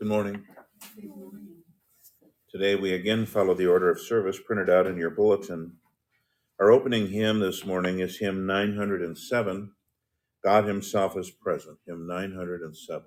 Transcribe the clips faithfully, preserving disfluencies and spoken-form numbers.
Good morning. Today we again follow the order of service printed out in your bulletin. Our opening hymn this morning is hymn nine hundred seven, God Himself is Present, hymn nine hundred seven.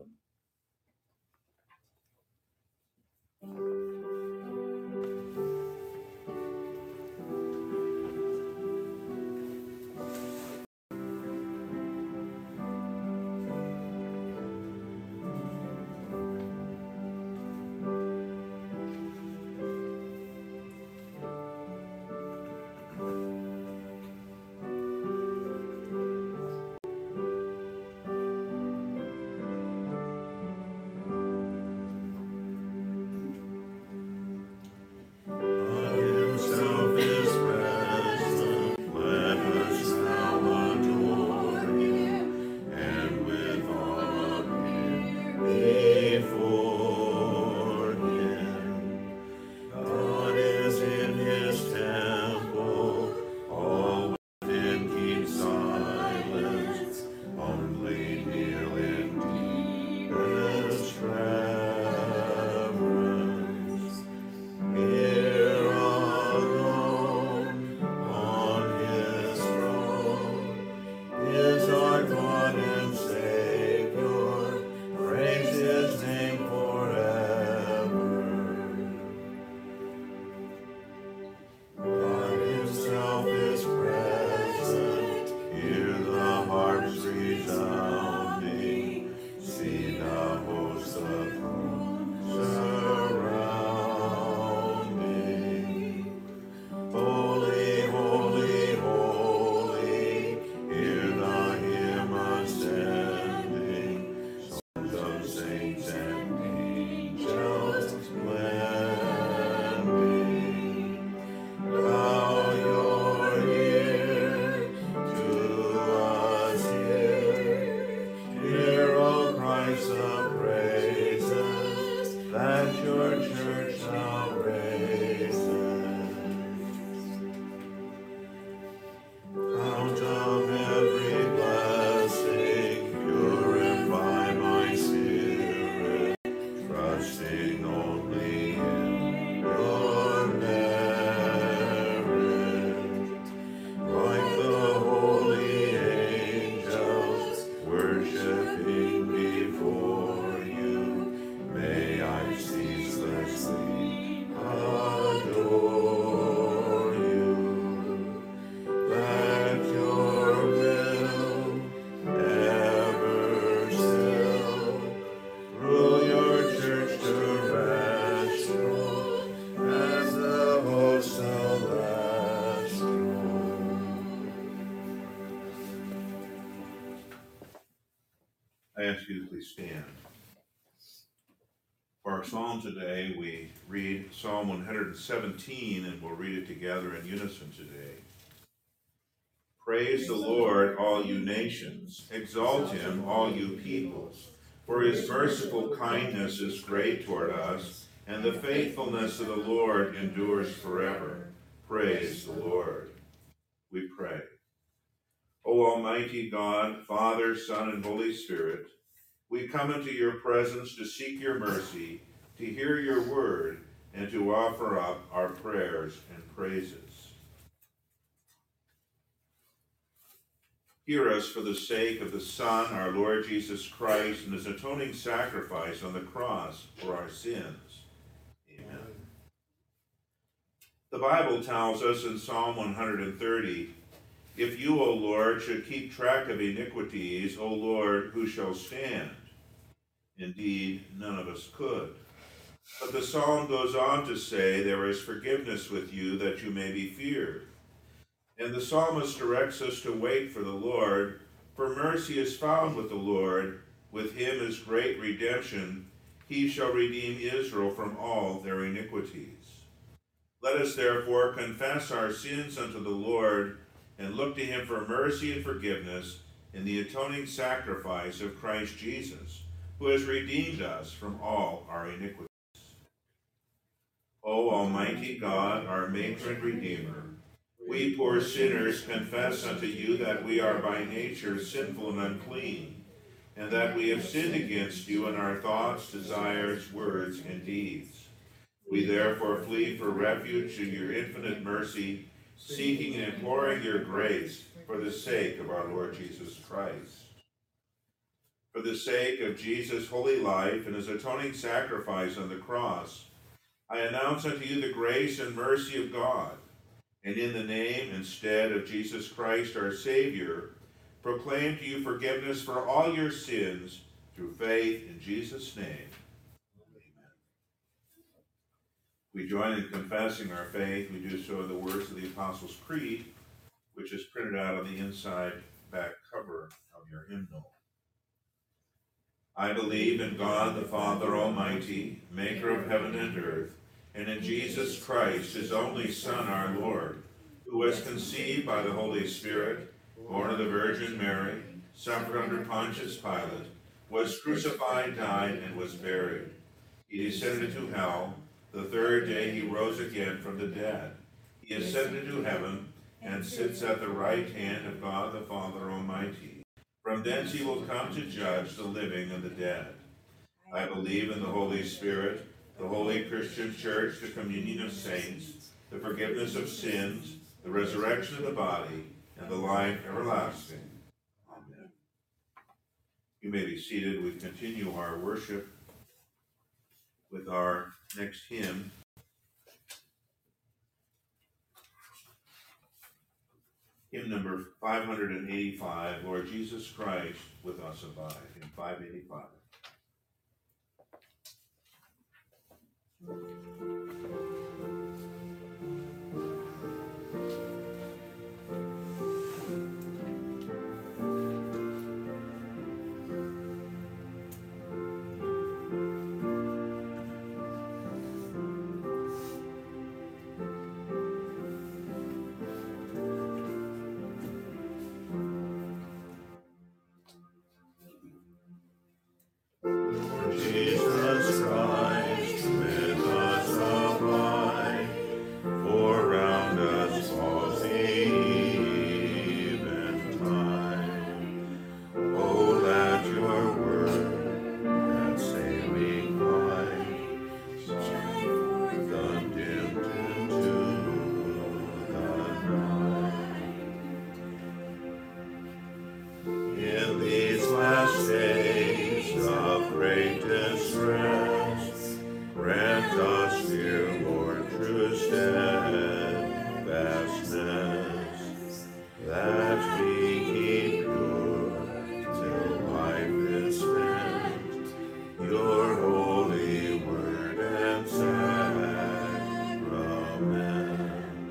I ask you to please stand. For our psalm today, we read Psalm one hundred seventeen, and we'll read it together in unison today. Praise the Lord, all you nations. Exalt him, all you peoples. For his merciful kindness is great toward us, and the faithfulness of the Lord endures forever. Praise the Lord. We pray. O Almighty God, Father, Son, and Holy Spirit, we come into your presence to seek your mercy, to hear your word, and to offer up our prayers and praises. Hear us for the sake of the Son, our Lord Jesus Christ, and his atoning sacrifice on the cross for our sins. Amen. The Bible tells us in Psalm one hundred thirty, if you, O Lord, should keep track of iniquities, O Lord, who shall stand? Indeed, none of us could. But the psalm goes on to say, there is forgiveness with you that you may be feared. And the psalmist directs us to wait for the Lord, for mercy is found with the Lord. With him is great redemption. He shall redeem Israel from all their iniquities. Let us therefore confess our sins unto the Lord, and look to him for mercy and forgiveness in the atoning sacrifice of Christ Jesus, who has redeemed us from all our iniquities. O Almighty God, our Maker and Redeemer, we poor sinners confess unto you that we are by nature sinful and unclean, and that we have sinned against you in our thoughts, desires, words, and deeds. We therefore flee for refuge in your infinite mercy, seeking and imploring your grace for the sake of our Lord Jesus Christ. For the sake of Jesus' holy life and his atoning sacrifice on the cross, I announce unto you the grace and mercy of God, and in the name and stead of Jesus Christ our Savior, proclaim to you forgiveness for all your sins through faith in Jesus' name. Amen. We join in confessing our faith. We do so in the words of the Apostles' Creed, which is printed out on the inside back cover of your hymnal. I believe in God the Father Almighty, maker of heaven and earth, and in Jesus Christ, his only Son, our Lord, who was conceived by the Holy Spirit, born of the Virgin Mary, suffered under Pontius Pilate, was crucified, died, and was buried. He descended into hell. The third day he rose again from the dead. He ascended into heaven and sits at the right hand of God the Father Almighty. From thence he will come to judge the living and the dead. I believe in the Holy Spirit, the holy Christian Church, the communion of saints, the forgiveness of sins, the resurrection of the body, and the life everlasting. Amen. You may be seated. We continue our worship with our next hymn. Hymn number five hundred eighty-five, Lord Jesus Christ, with us abide, in five eighty-five. Jesus Christ, with us abide, for round us falls the eventide. Oh, that your word, that saving light, shine forth undimmed into the night. In these last days of great distress, grant us, dear Lord, true steadfastness, that we keep pure till life is spent, your holy word and sacrament.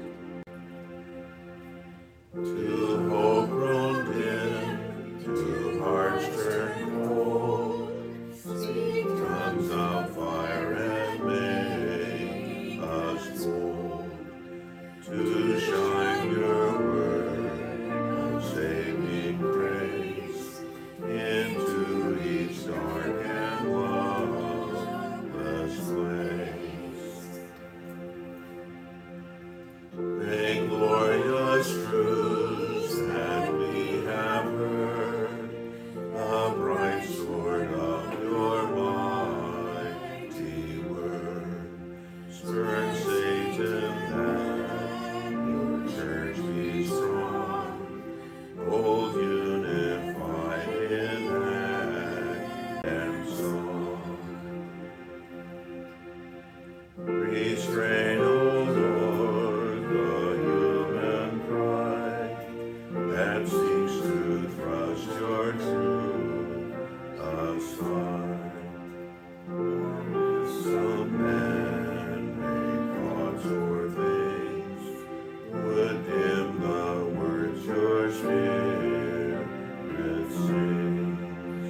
To hope grown dim, to hearts turned cold, tongues of fire and make us bold, to shine your word of saving grace into each dark and loveless place. May glorious truths that we have heard, the bright sword of your mighty word, spurn Satan that your church be strong, hold unified in act and song. Restrain, O Lord, the human pride that seeks to thrust your truth aside. Some man-made thoughts or things would dim the words your spirit sings.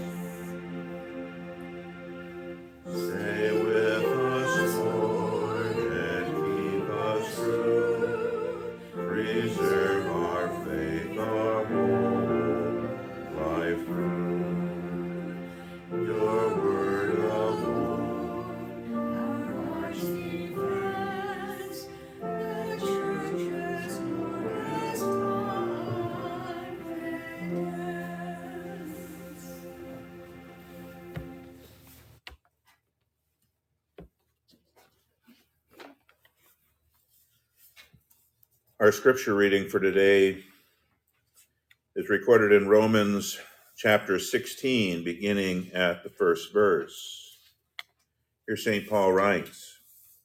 Stay with us, Lord, and keep us true. Preserve our faith, our whole life through. Your word alone, our heart's defense, the church's glorious confidence. Our scripture reading for today is recorded in Romans chapter sixteen, beginning at the first verse. Here Saint Paul writes,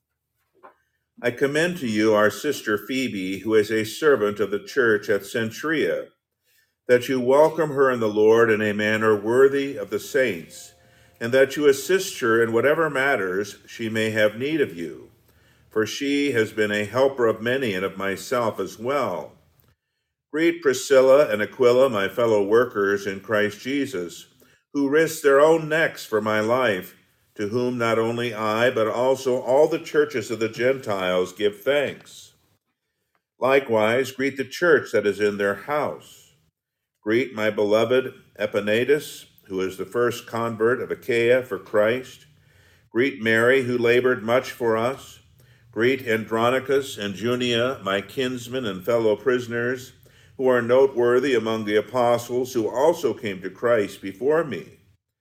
I commend to you our sister Phoebe, who is a servant of the church at Cenchrea, that you welcome her in the Lord in a manner worthy of the saints, and that you assist her in whatever matters she may have need of you, for she has been a helper of many and of myself as well. Greet Priscilla and Aquila, my fellow workers in Christ Jesus, who risked their own necks for my life, to whom not only I, but also all the churches of the Gentiles give thanks. Likewise, greet the church that is in their house. Greet my beloved Epaenetus, who is the first convert of Achaia for Christ. Greet Mary, who labored much for us. Greet Andronicus and Junia, my kinsmen and fellow prisoners, who are noteworthy among the apostles who also came to Christ before me.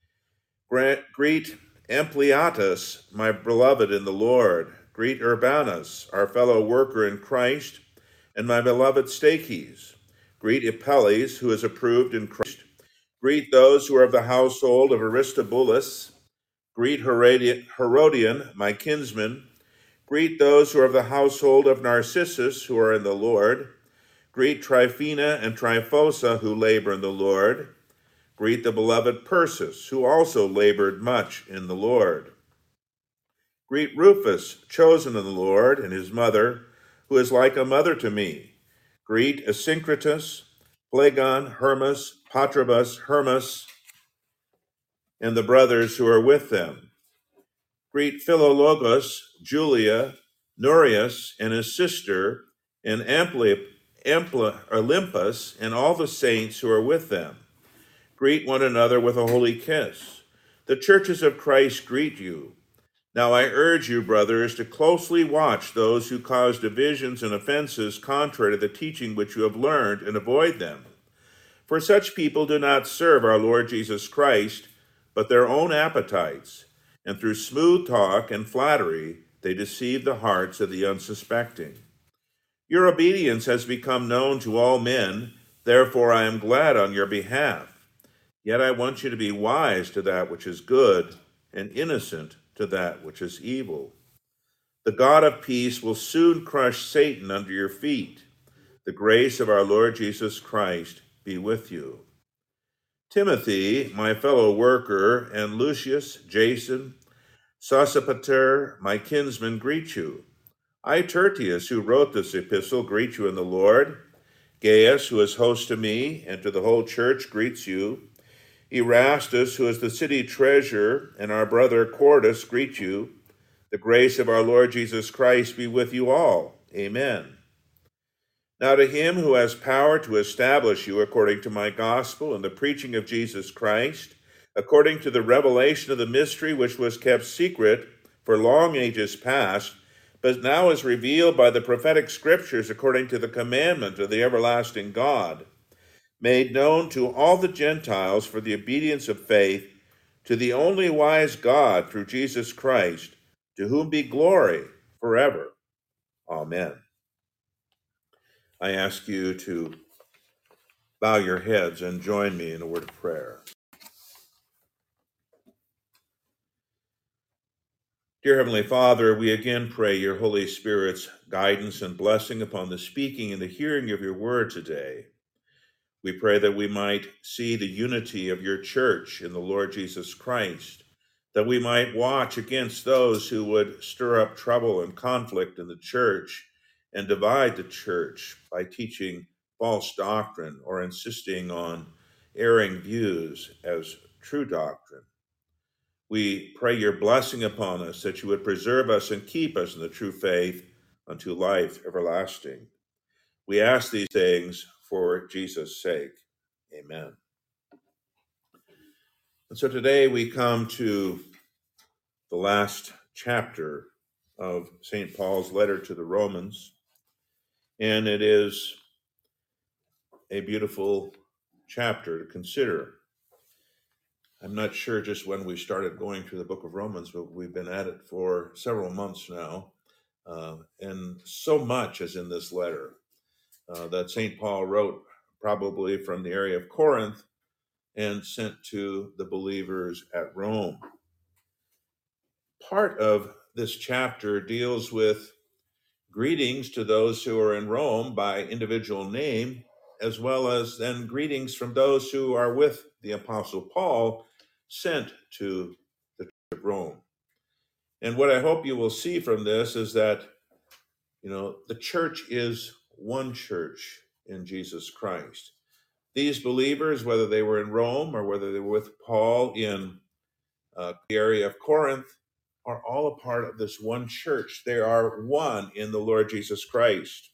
Greet Ampliatus, my beloved in the Lord. Greet Urbanus, our fellow worker in Christ, and my beloved Stachys. Greet Apelles, who is approved in Christ. Greet those who are of the household of Aristobulus. Greet Herodian, my kinsman. Greet those who are of the household of Narcissus, who are in the Lord. Greet Tryphena and Tryphosa, who labor in the Lord. Greet the beloved Persis, who also labored much in the Lord. Greet Rufus, chosen in the Lord, and his mother, who is like a mother to me. Greet Asyncritus, Phlegon, Hermas, Patrobas, Hermas, and the brothers who are with them. Greet Philologus, Julia, Nereus, and his sister, and Ampli, Ampli, Olympus, and all the saints who are with them. Greet one another with a holy kiss. The churches of Christ greet you. Now I urge you, brothers, to closely watch those who cause divisions and offenses contrary to the teaching which you have learned, and avoid them. For such people do not serve our Lord Jesus Christ, but their own appetites, and through smooth talk and flattery they deceive the hearts of the unsuspecting. Your obedience has become known to all men, therefore I am glad on your behalf. Yet I want you to be wise to that which is good, and innocent to that which is evil. The God of peace will soon crush Satan under your feet. The grace of our Lord Jesus Christ be with you. Timothy, my fellow worker, and Lucius, Jason, Sosipater, my kinsman, greet you. I, Tertius, who wrote this epistle, greet you in the Lord. Gaius, who is host to me and to the whole church, greets you. Erastus, who is the city treasurer, and our brother Quartus greet you. The grace of our Lord Jesus Christ be with you all. Amen. Now to him who has power to establish you according to my gospel and the preaching of Jesus Christ, according to the revelation of the mystery which was kept secret for long ages past, but now is revealed by the prophetic scriptures according to the commandment of the everlasting God, made known to all the Gentiles for the obedience of faith, to the only wise God through Jesus Christ, to whom be glory forever. Amen. I ask you to bow your heads and join me in a word of prayer. Dear Heavenly Father, we again pray your Holy Spirit's guidance and blessing upon the speaking and the hearing of your word today. We pray that we might see the unity of your church in the Lord Jesus Christ, that we might watch against those who would stir up trouble and conflict in the church and divide the church by teaching false doctrine or insisting on erring views as true doctrine. We pray your blessing upon us, that you would preserve us and keep us in the true faith unto life everlasting. We ask these things for Jesus' sake. Amen. And so today we come to the last chapter of Saint Paul's letter to the Romans, and it is a beautiful chapter to consider. I'm not sure just when we started going through the book of Romans, but we've been at it for several months now, uh, and so much is in this letter. uh, that Saint Paul wrote probably from the area of Corinth and sent to the believers at Rome. Part of this chapter deals with greetings to those who are in Rome by individual name, as well as then greetings from those who are with the Apostle Paul sent to the Church of Rome. And what I hope you will see from this is that, you know, the church is one church in Jesus Christ. These believers, whether they were in Rome or whether they were with Paul in uh, the area of Corinth, are all a part of this one church. They are one in the Lord Jesus Christ.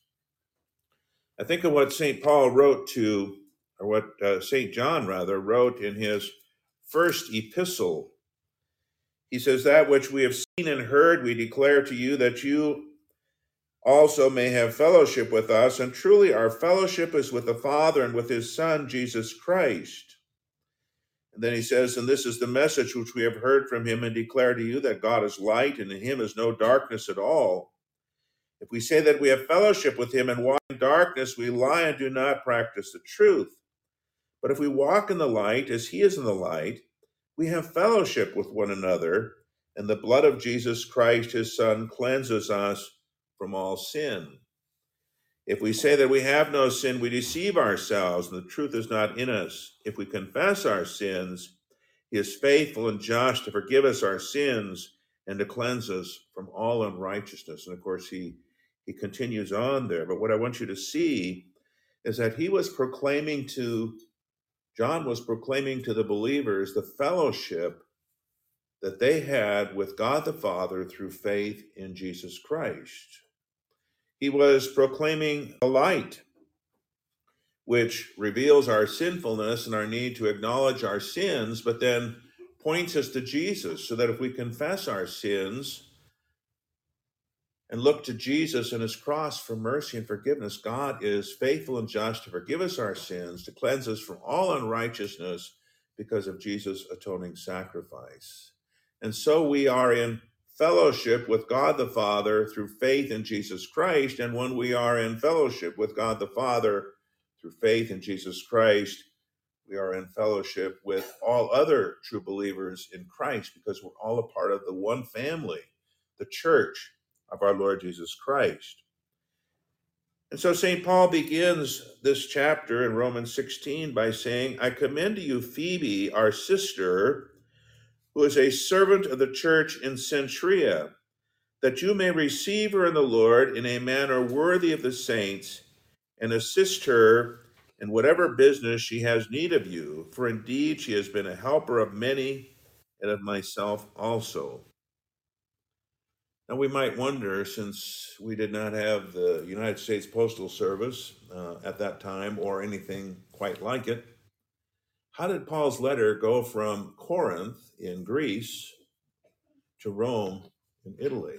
I think of what Saint Paul wrote to, or what uh, Saint John, rather, wrote in his first epistle. He says, "That which we have seen and heard we declare to you, that you also may have fellowship with us. And truly our fellowship is with the Father and with his Son, Jesus Christ." And then he says, "And this is the message which we have heard from him and declare to you, that God is light, and in him is no darkness at all. If we say that we have fellowship with him and walk in darkness, we lie and do not practice the truth. But if we walk in the light as he is in the light, we have fellowship with one another, and the blood of Jesus Christ, his Son, cleanses us from all sin. If we say that we have no sin, we deceive ourselves, and the truth is not in us. If we confess our sins, he is faithful and just to forgive us our sins and to cleanse us from all unrighteousness." And of course, he, he continues on there. But what I want you to see is that he was proclaiming to, John was proclaiming to the believers the fellowship that they had with God the Father through faith in Jesus Christ. He was proclaiming the light, which reveals our sinfulness and our need to acknowledge our sins, but then points us to Jesus, so that if we confess our sins and look to Jesus and his cross for mercy and forgiveness, God is faithful and just to forgive us our sins, to cleanse us from all unrighteousness because of Jesus' atoning sacrifice. And so we are in fellowship with God the Father through faith in Jesus Christ. And when we are in fellowship with God the Father through faith in Jesus Christ, we are in fellowship with all other true believers in Christ, because we're all a part of the one family, the church of our Lord Jesus Christ. And so Saint Paul begins this chapter in Romans sixteen by saying, "I commend to you Phoebe, our sister, who is a servant of the church in Cenchrea, that you may receive her in the Lord in a manner worthy of the saints, and assist her in whatever business she has need of you, for indeed she has been a helper of many and of myself also." Now we might wonder, since we did not have the United States Postal Service uh, at that time or anything quite like it, how did Paul's letter go from Corinth in Greece to Rome in Italy?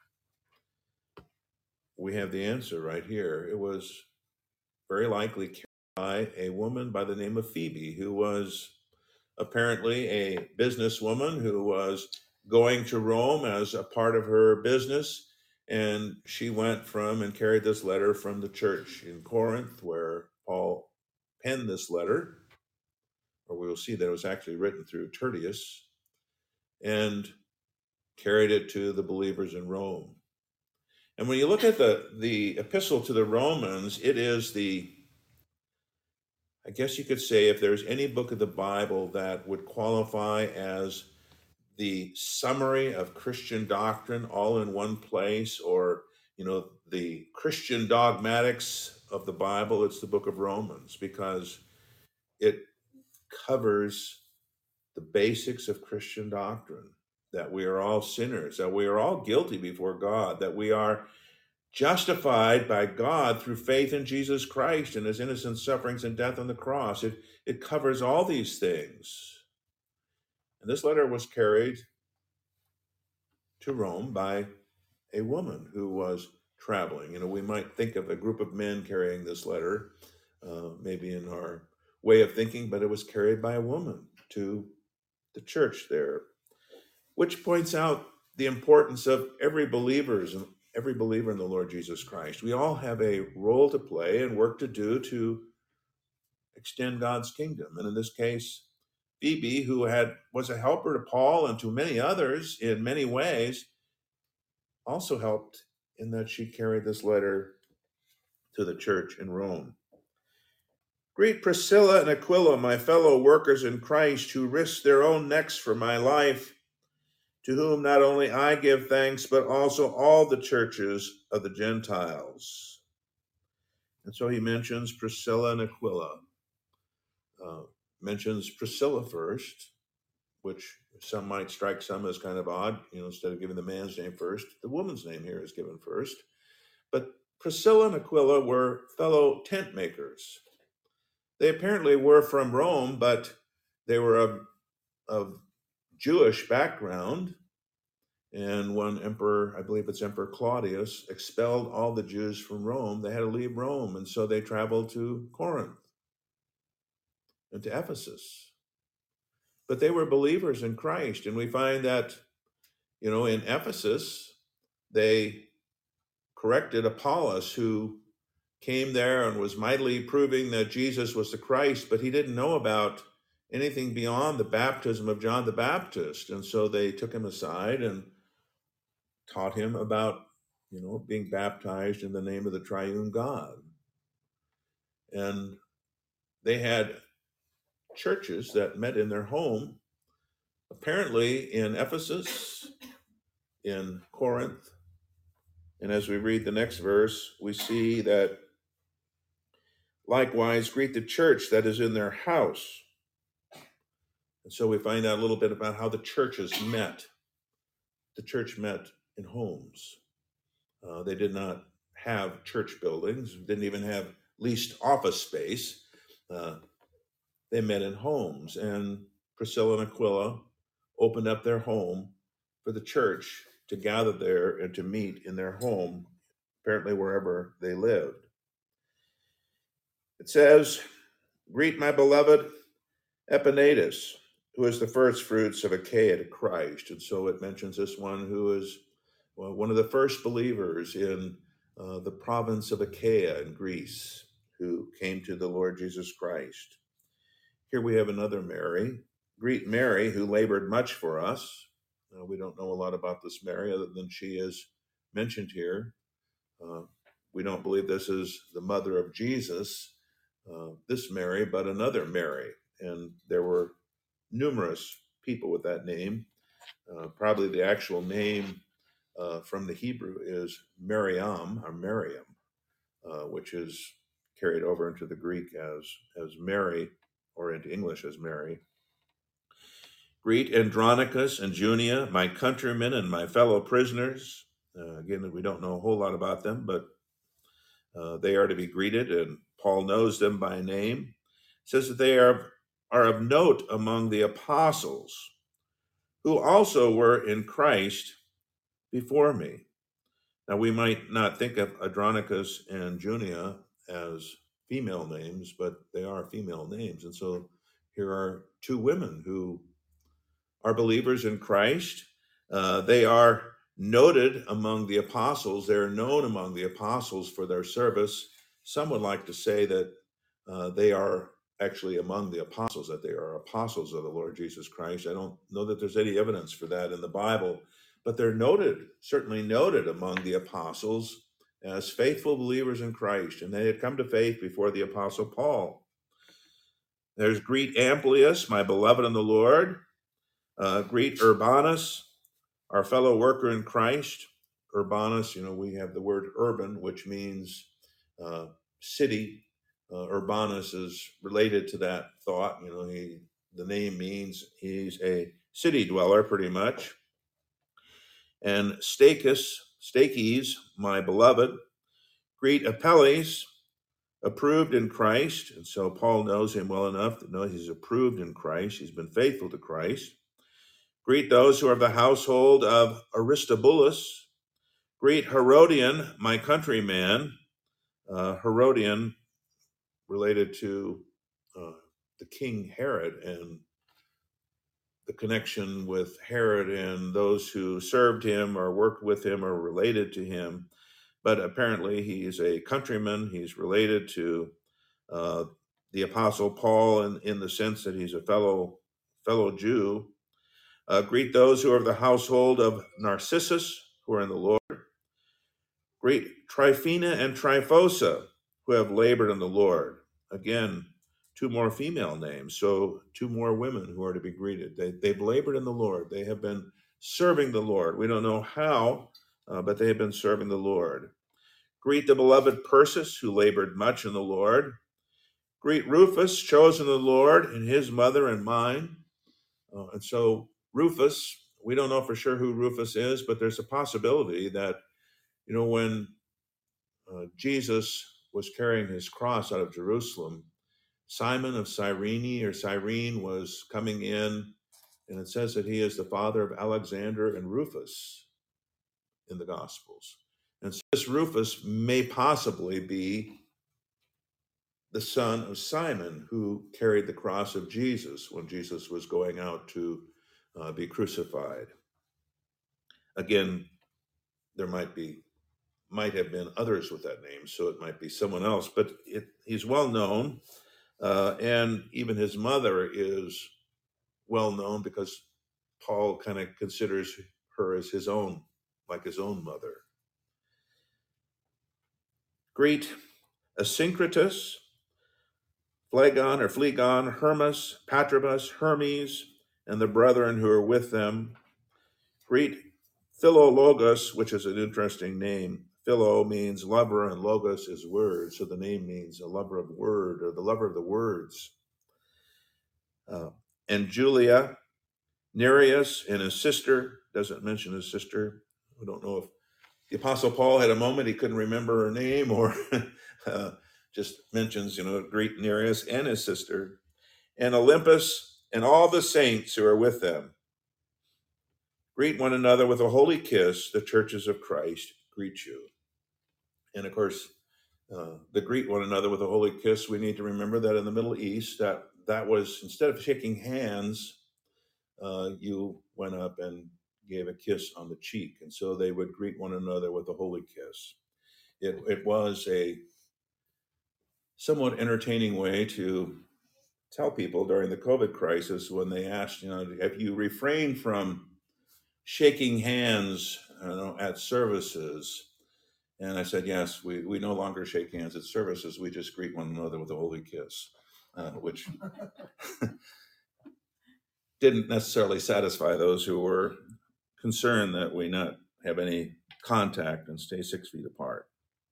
We have the answer right here. It was very likely carried by a woman by the name of Phoebe, who was apparently a businesswoman who was going to Rome as a part of her business. And she went from and carried this letter from the church in Corinth, where Paul penned this letter, or we will see that it was actually written through Tertius, and carried it to the believers in Rome. And when you look at the, the epistle to the Romans, it is the, I guess you could say, if there's any book of the Bible that would qualify as the summary of Christian doctrine all in one place, or, you know, the Christian dogmatics of the Bible, it's the book of Romans, because it covers the basics of Christian doctrine, that we are all sinners, that we are all guilty before God, that we are justified by God through faith in Jesus Christ and his innocent sufferings and death on the cross. It, it covers all these things. And this letter was carried to Rome by a woman who was traveling. You know, we might think of a group of men carrying this letter, uh, maybe in our way of thinking, but it was carried by a woman to the church there, which points out the importance of every believer's every believer in the Lord Jesus Christ. We all have a role to play and work to do to extend God's kingdom. And in this case, Phoebe, who had was a helper to Paul and to many others in many ways, also helped in that she carried this letter to the church in Rome. Greet Priscilla and Aquila, my fellow workers in Christ, who risked their own necks for my life, to whom not only I give thanks, but also all the churches of the Gentiles. And so he mentions Priscilla and Aquila. Uh, mentions Priscilla first, which some might strike some as kind of odd. You know, instead of giving the man's name first, the woman's name here is given first. But Priscilla and Aquila were fellow tent makers. They apparently were from Rome, but they were of, of Jewish background. And when Emperor, I believe it's Emperor Claudius, expelled all the Jews from Rome, they had to leave Rome. And so they traveled to Corinth and to Ephesus. But they were believers in Christ. And we find that, you know, in Ephesus, they corrected Apollos, who came there and was mightily proving that Jesus was the Christ, but he didn't know about anything beyond the baptism of John the Baptist. And so they took him aside and taught him about, you know, being baptized in the name of the triune God. And they had churches that met in their home, apparently in Ephesus, in Corinth. And as we read the next verse, we see that likewise greet the church that is in their house. And so we find out a little bit about how the churches met. The church met in homes. Uh, they did not have church buildings, didn't even have leased office space. Uh, they met in homes. And Priscilla and Aquila opened up their home for the church to gather there and to meet in their home, apparently wherever they lived. It says, greet my beloved Epaenetus, who is the first fruits of Achaia to Christ. And so it mentions this one who is well, one of the first believers in uh, the province of Achaia in Greece, who came to the Lord Jesus Christ. Here we have another Mary. Greet Mary, who labored much for us. Uh, we don't know a lot about this Mary other than she is mentioned here. Uh, we don't believe this is the mother of Jesus, uh, this Mary, but another Mary. And there were numerous people with that name. Uh, probably the actual name uh, from the Hebrew is Miriam, or Miriam, uh, which is carried over into the Greek as, as Mary, or into English as Mary. Greet Andronicus and Junia, my countrymen and my fellow prisoners. Uh, again, we don't know a whole lot about them, but uh, they are to be greeted, and Paul knows them by name. It says that they are, are of note among the apostles, who also were in Christ before me. Now, we might not think of Andronicus and Junia as female names, but they are female names. And so here are two women who are believers in Christ. Uh, they are noted among the apostles. They're known among the apostles for their service. Some would like to say that uh, they are actually among the apostles, that they are apostles of the Lord Jesus Christ. I don't know that there's any evidence for that in the Bible, but they're noted, certainly noted among the apostles as faithful believers in Christ, and they had come to faith before the apostle Paul. There's greet Amplius, my beloved in the Lord. Uh, greet Urbanus, our fellow worker in Christ. Urbanus, you know, we have the word urban, which means uh, city. Uh, Urbanus is related to that thought. You know, he the name means he's a city dweller, pretty much. And Stachys, Stachys, my beloved. Greet Apelles, approved in Christ. And so Paul knows him well enough to know he's approved in Christ. He's been faithful to Christ. Greet those who are of the household of Aristobulus. Greet Herodian, my countryman. Uh, Herodian, related to uh, the King Herod, and the connection with Herod and those who served him or worked with him or related to him. But apparently he's a countryman. He's related to uh, the Apostle Paul in, in the sense that he's a fellow fellow Jew. Uh, greet those who are of the household of Narcissus, who are in the Lord. Greet Tryphena and Tryphosa, who have labored in the Lord. Again, two more female names, so two more women who are to be greeted. They, they've labored in the Lord. They have been serving the Lord. We don't know how, uh, but they have been serving the Lord. Greet the beloved Persis, who labored much in the Lord. Greet Rufus, chosen of the Lord, and his mother and mine. Uh, and so Rufus, we don't know for sure who Rufus is, but there's a possibility that, you know, when uh, Jesus was carrying his cross out of Jerusalem, Simon of Cyrene or Cyrene was coming in, and it says that he is the father of Alexander and Rufus in the Gospels. And so this Rufus may possibly be the son of Simon, who carried the cross of Jesus when Jesus was going out to uh, be crucified. Again, there might be, might have been others with that name, so it might be someone else, but it, he's well known, uh, and even his mother is well known because Paul kind of considers her as his own, like his own mother. Greet Asyncritus, Phlegon or Phlegon, Hermas, Patrobas, Hermes, and the brethren who are with them. Greet Philologus, which is an interesting name. Philo means lover, and logos is word, so the name means a lover of word, or the lover of the words. Uh, and Julia, Nereus, and his sister, doesn't mention his sister. We don't know if the Apostle Paul had a moment he couldn't remember her name, or uh, just mentions, you know, greet Nereus and his sister, and Olympus and all the saints who are with them. Greet one another with a holy kiss. The churches of Christ greet you. And of course, uh, the greet one another with a holy kiss, we need to remember that in the Middle East, that that was, instead of shaking hands, uh, you went up and gave a kiss on the cheek. And so they would greet one another with a holy kiss. It, it was a somewhat entertaining way to tell people during the COVID crisis when they asked, you know, have you refrained from shaking hands, you know, at services? And I said, yes, we, we no longer shake hands at services. We just greet one another with a holy kiss, uh, which didn't necessarily satisfy those who were concerned that we not have any contact and stay six feet apart.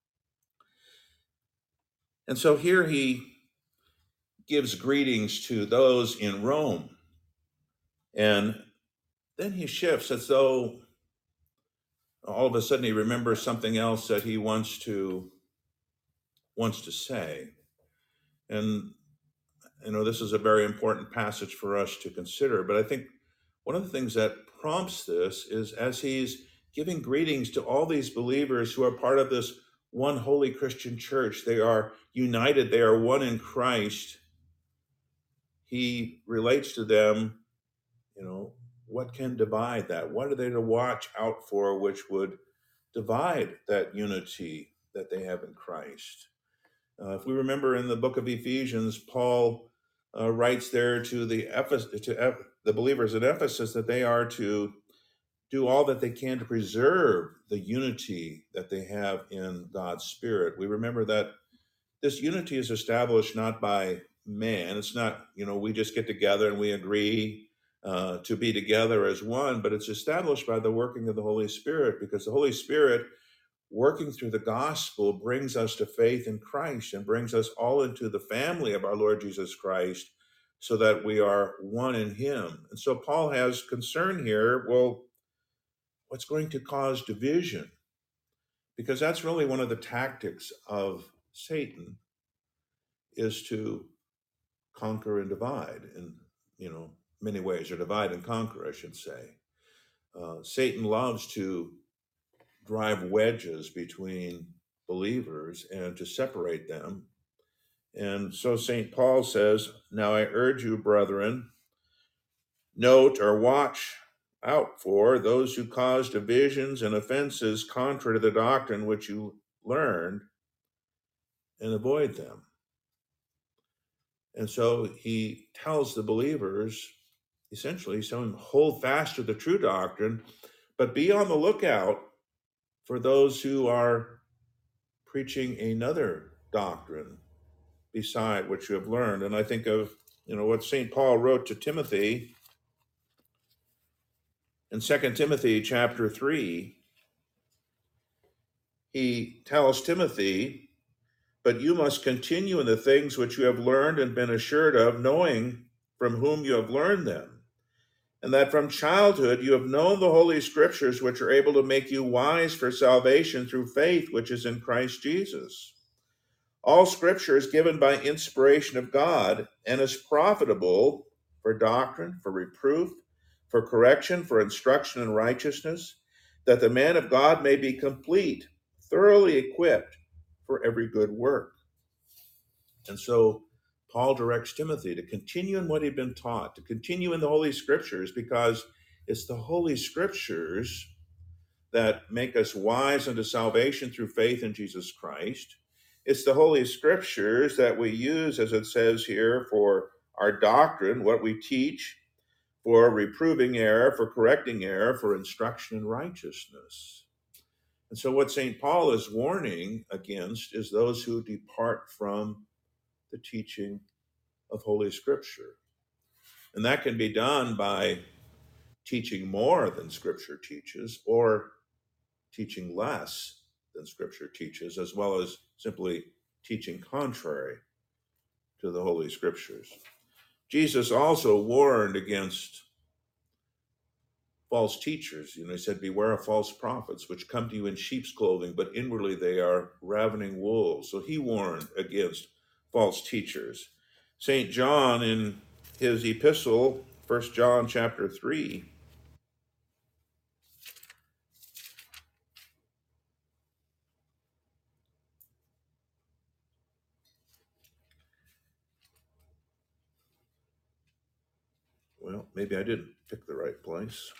And so here he gives greetings to those in Rome. And then he shifts as though all of a sudden he remembers something else that he wants to wants to say. And you know, this is a very important passage for us to consider, but I think one of the things that prompts this is as he's giving greetings to all these believers who are part of this one holy Christian church, they are united, they are one in Christ. He relates to them, you know, what can divide that? What are they to watch out for which would divide that unity that they have in Christ? Uh, if we remember in the book of Ephesians, Paul uh, writes there to the Ephes- to Eph- the believers at Ephesus that they are to do all that they can to preserve the unity that they have in God's Spirit. We remember that this unity is established not by man. It's not, you know, we just get together and we agree uh, to be together as one, but it's established by the working of the Holy Spirit, because the Holy Spirit working through the gospel brings us to faith in Christ and brings us all into the family of our Lord Jesus Christ so that we are one in him. And so Paul has concern here, well, what's going to cause division? Because that's really one of the tactics of Satan, is to conquer and divide in, you know, many ways, or divide and conquer, I should say. Uh, Satan loves to drive wedges between believers and to separate them. And so Saint Paul says, now I urge you, brethren, Note or watch out for those who cause divisions and offenses contrary to the doctrine which you learned, and avoid them. And so he tells the believers, essentially, he's telling them, hold fast to the true doctrine, but be on the lookout for those who are preaching another doctrine beside what you have learned. And I think of, you know, what Saint Paul wrote to Timothy in Second Timothy chapter three. He tells Timothy, but you must continue in the things which you have learned and been assured of, knowing from whom you have learned them, and that from childhood you have known the Holy Scriptures, which are able to make you wise for salvation through faith which is in Christ Jesus. All Scripture is given by inspiration of God and is profitable for doctrine, for reproof, for correction, for instruction in righteousness, that the man of God may be complete, thoroughly equipped for every good work. And so Paul directs Timothy to continue in what he'd been taught, to continue in the Holy Scriptures, because it's the Holy Scriptures that make us wise unto salvation through faith in Jesus Christ. It's the Holy Scriptures that we use, as it says here, for our doctrine, what we teach, for reproving error, for correcting error, for instruction in righteousness. And so what Saint Paul is warning against is those who depart from the teaching of Holy Scripture. And that can be done by teaching more than Scripture teaches, or teaching less than Scripture teaches, as well as simply teaching contrary to the Holy Scriptures. Jesus also warned against false teachers. You know, he said, beware of false prophets, which come to you in sheep's clothing, but inwardly they are ravening wolves. So he warned against false teachers. Saint John, in his epistle, First John chapter three, well, maybe I didn't pick the right place.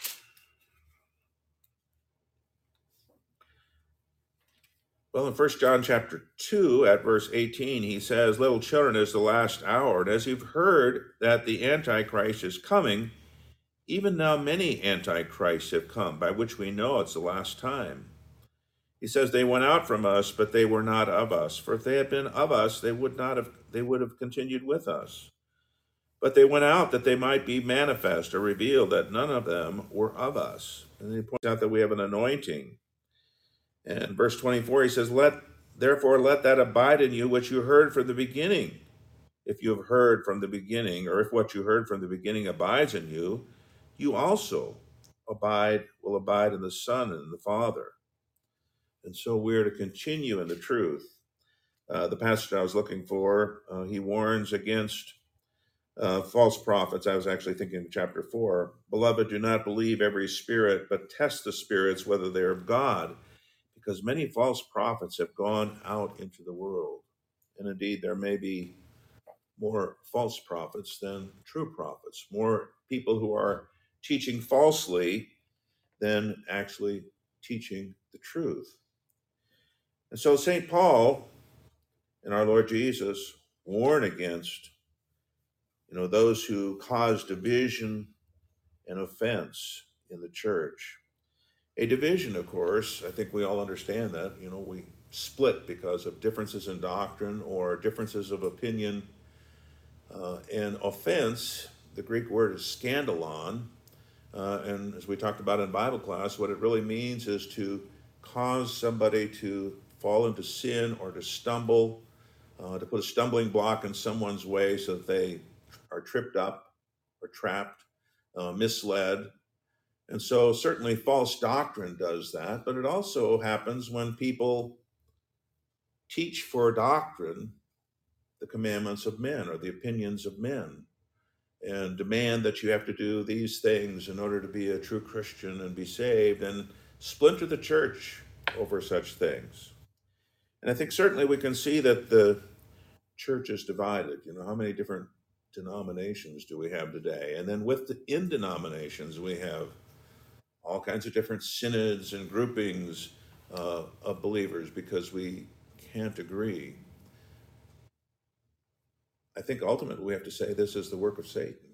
Well, in First John chapter two, at verse eighteen, he says, little children, it is the last hour. And as you've heard that the Antichrist is coming, even now many Antichrists have come, by which we know it's the last time. He says, they went out from us, but they were not of us. For if they had been of us, they would not have, they would have continued with us. But they went out that they might be manifest or revealed that none of them were of us. And he points out that we have an anointing. And verse twenty-four, he says, let therefore let that abide in you which you heard from the beginning. If you have heard from the beginning, or if what you heard from the beginning abides in you, you also abide, will abide in the Son and in the Father. And so we're to continue in the truth. Uh, the passage I was looking for, uh, he warns against uh, false prophets. I was actually thinking in chapter four. Beloved, do not believe every spirit, but test the spirits whether they are of God, because many false prophets have gone out into the world. And indeed, there may be more false prophets than true prophets, more people who are teaching falsely than actually teaching the truth. And so Saint Paul and our Lord Jesus warn against, you know, those who cause division and offense in the church. A division, of course, I think we all understand that, you know, we split because of differences in doctrine or differences of opinion. Uh, and offense, the Greek word is scandalon. Uh, and as we talked about in Bible class, what it really means is to cause somebody to fall into sin or to stumble, uh, to put a stumbling block in someone's way so that they are tripped up or trapped, uh, misled. And so certainly false doctrine does that, but it also happens when people teach for doctrine the commandments of men or the opinions of men, and demand that you have to do these things in order to be a true Christian and be saved, and splinter the church over such things. And I think certainly we can see that the church is divided. You know, how many different denominations do we have today? And then with the, in denominations, we have all kinds of different synods and groupings uh, of believers because we can't agree. I think ultimately we have to say this is the work of Satan.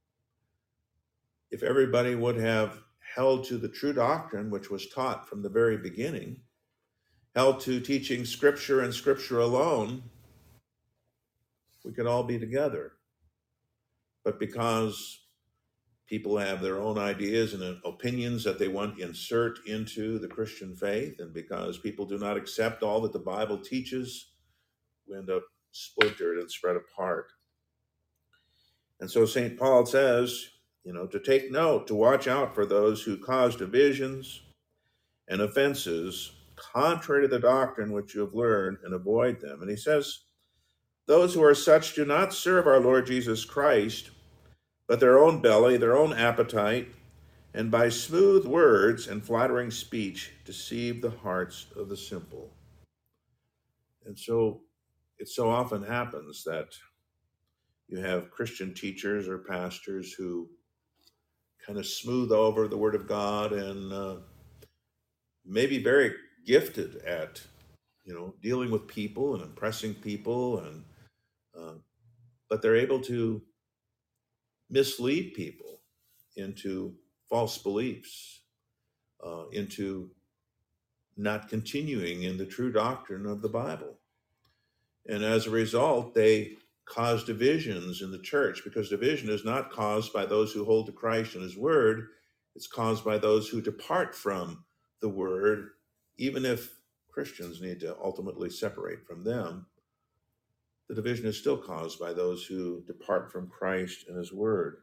If everybody would have held to the true doctrine, which was taught from the very beginning, held to teaching Scripture and Scripture alone, we could all be together. But because people have their own ideas and opinions that they want to insert into the Christian faith, and because people do not accept all that the Bible teaches, we end up splintered and spread apart. And so Saint Paul says, you know, to take note, to watch out for those who cause divisions and offenses contrary to the doctrine which you have learned, and avoid them. And he says, those who are such do not serve our Lord Jesus Christ, but their own belly, their own appetite, and by smooth words and flattering speech deceive the hearts of the simple. And so it so often happens that you have Christian teachers or pastors who kind of smooth over the Word of God and uh, maybe very gifted at, you know, dealing with people and impressing people, and uh, but they're able to mislead people into false beliefs, uh, into not continuing in the true doctrine of the Bible. And as a result, they cause divisions in the church, because division is not caused by those who hold to Christ and his word. It's caused by those who depart from the word, even if Christians need to ultimately separate from them. The division is still caused by those who depart from Christ and his word.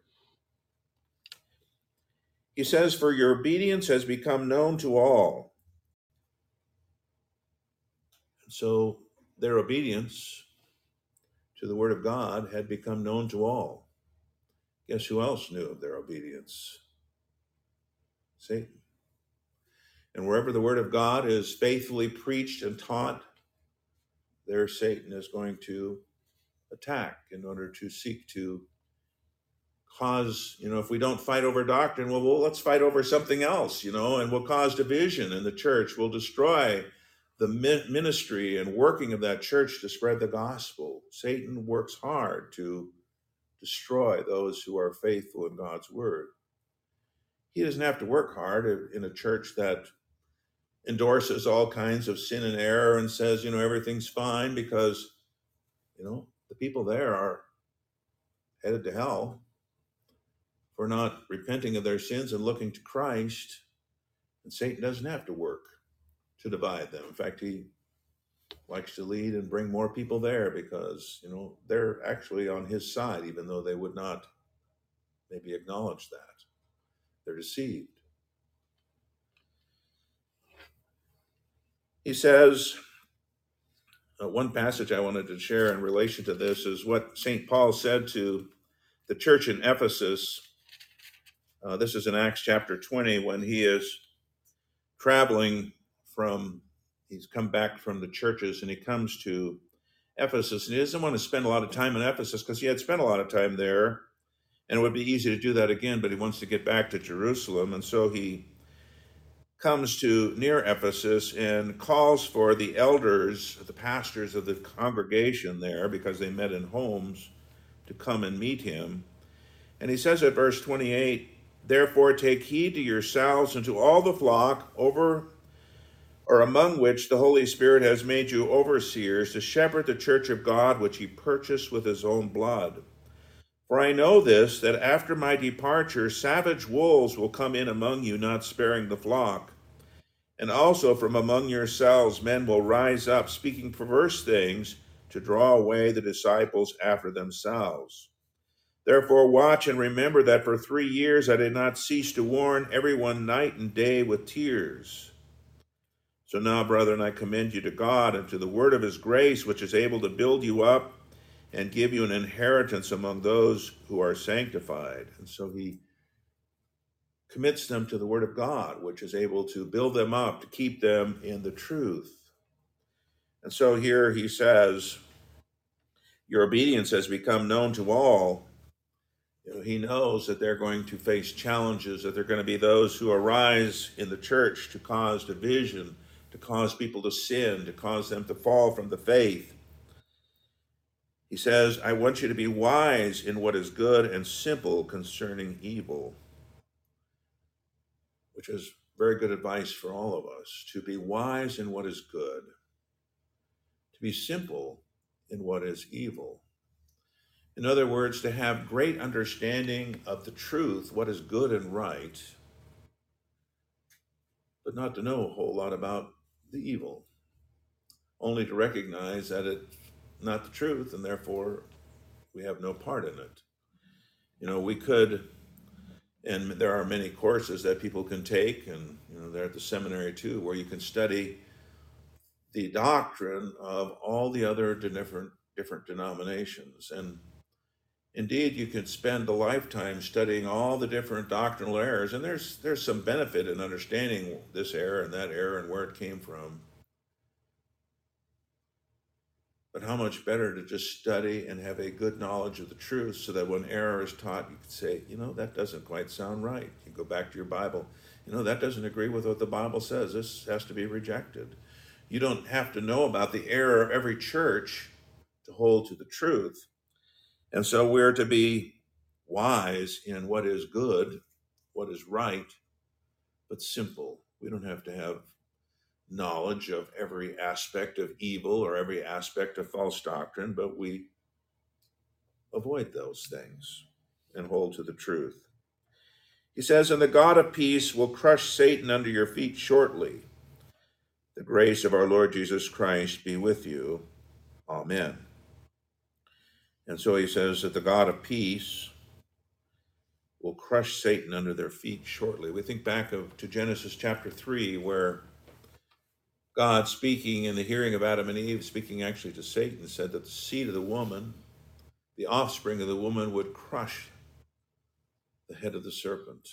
He says, for your obedience has become known to all. And so their obedience to the word of God had become known to all. Guess who else knew of their obedience? Satan. And wherever the word of God is faithfully preached and taught, there Satan is going to attack in order to seek to cause, you know, if we don't fight over doctrine, well, well, let's fight over something else, you know, and we'll cause division in the church. We'll destroy the ministry and working of that church to spread the gospel. Satan works hard to destroy those who are faithful in God's word. He doesn't have to work hard in a church that endorses all kinds of sin and error and says, you know, everything's fine, because, you know, the people there are headed to hell for not repenting of their sins and looking to Christ. And Satan doesn't have to work to divide them. In fact, he likes to lead and bring more people there because, you know, they're actually on his side, even though they would not maybe acknowledge that. They're deceived. He says, uh, one passage I wanted to share in relation to this is what Saint Paul said to the church in Ephesus. Uh, this is in Acts chapter twenty, when he is traveling from, he's come back from the churches and he comes to Ephesus, and he doesn't want to spend a lot of time in Ephesus because he had spent a lot of time there, and it would be easy to do that again, but he wants to get back to Jerusalem. And so he comes to near Ephesus and calls for the elders, the pastors of the congregation there, because they met in homes, to come and meet him. And he says at verse twenty-eight, therefore take heed to yourselves and to all the flock over or among which the Holy Spirit has made you overseers, to shepherd the church of God, which he purchased with his own blood. For I know this, that after my departure, savage wolves will come in among you, not sparing the flock. And also from among yourselves men will rise up, speaking perverse things, to draw away the disciples after themselves. Therefore watch and remember that for three years I did not cease to warn everyone night and day with tears. So now, brethren, I commend you to God and to the word of his grace, which is able to build you up and give you an inheritance among those who are sanctified. And so he commits them to the word of God, which is able to build them up, to keep them in the truth. And so here he says, your obedience has become known to all, you know, he knows that they're going to face challenges, that there are going to be those who arise in the church to cause division, to cause people to sin, to cause them to fall from the faith. He says, I want you to be wise in what is good and simple concerning evil, which is very good advice for all of us, to be wise in what is good, to be simple in what is evil. In other words, to have great understanding of the truth, what is good and right, but not to know a whole lot about the evil, only to recognize that it's not the truth and therefore we have no part in it. You know, we could, and there are many courses that people can take, and you know, they're at the seminary too, where you can study the doctrine of all the other different different denominations. And indeed, you can spend a lifetime studying all the different doctrinal errors, and there's there's some benefit in understanding this error and that error and where it came from. But how much better to just study and have a good knowledge of the truth so that when error is taught, you can say, you know, that doesn't quite sound right. You go back to your Bible. You know, that doesn't agree with what the Bible says. This has to be rejected. You don't have to know about the error of every church to hold to the truth. And so we're to be wise in what is good, what is right, but simple. We don't have to have knowledge of every aspect of evil or every aspect of false doctrine, but we avoid those things and hold to the truth. He says, and the God of peace will crush Satan under your feet shortly. The grace of our Lord Jesus Christ be with you. Amen. And so he says that the God of peace will crush Satan under their feet shortly. We think back of, to Genesis chapter three, where God, speaking in the hearing of Adam and Eve, speaking actually to Satan, said that the seed of the woman, the offspring of the woman, would crush the head of the serpent.